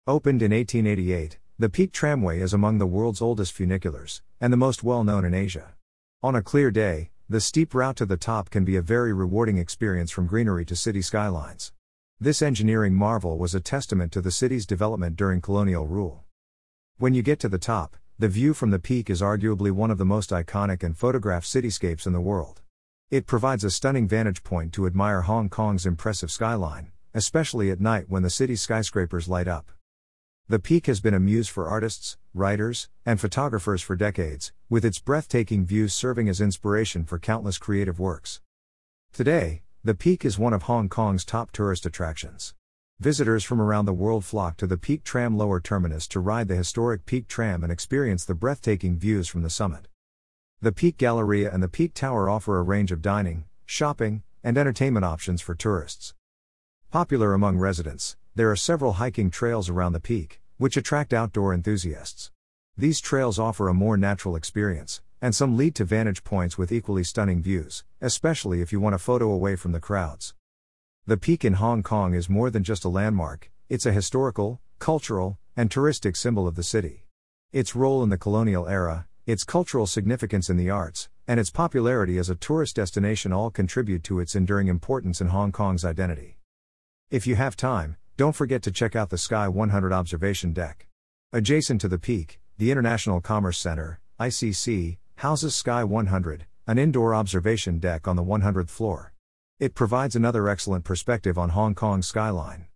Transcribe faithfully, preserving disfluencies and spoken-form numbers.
Opened in eighteen eighty-eight, the Peak Tramway is among the world's oldest funiculars, and the most well-known in Asia. On a clear day, the steep route to the top can be a very rewarding experience from greenery to city skylines. This engineering marvel was a testament to the city's development during colonial rule. When you get to the top, the view from the peak is arguably one of the most iconic and photographed cityscapes in the world. It provides a stunning vantage point to admire Hong Kong's impressive skyline, especially at night when the city's skyscrapers light up. The peak has been a muse for artists, writers, and photographers for decades, with its breathtaking views serving as inspiration for countless creative works. Today, the peak is one of Hong Kong's top tourist attractions. Visitors from around the world flock to the Peak Tram lower terminus to ride the historic Peak Tram and experience the breathtaking views from the summit. The Peak Galleria and the Peak Tower offer a range of dining, shopping, and entertainment options for tourists. Popular among residents, there are several hiking trails around the peak, which attract outdoor enthusiasts. These trails offer a more natural experience, and some lead to vantage points with equally stunning views, especially if you want a photo away from the crowds. The peak in Hong Kong is more than just a landmark, it's a historical, cultural, and touristic symbol of the city. Its role in the colonial era, its cultural significance in the arts, and its popularity as a tourist destination all contribute to its enduring importance in Hong Kong's identity. If you have time, don't forget to check out the Sky one hundred observation deck. Adjacent to the peak, the International Commerce Center, I C C, houses Sky one hundred, an indoor observation deck on the one hundredth floor. It provides another excellent perspective on Hong Kong's skyline.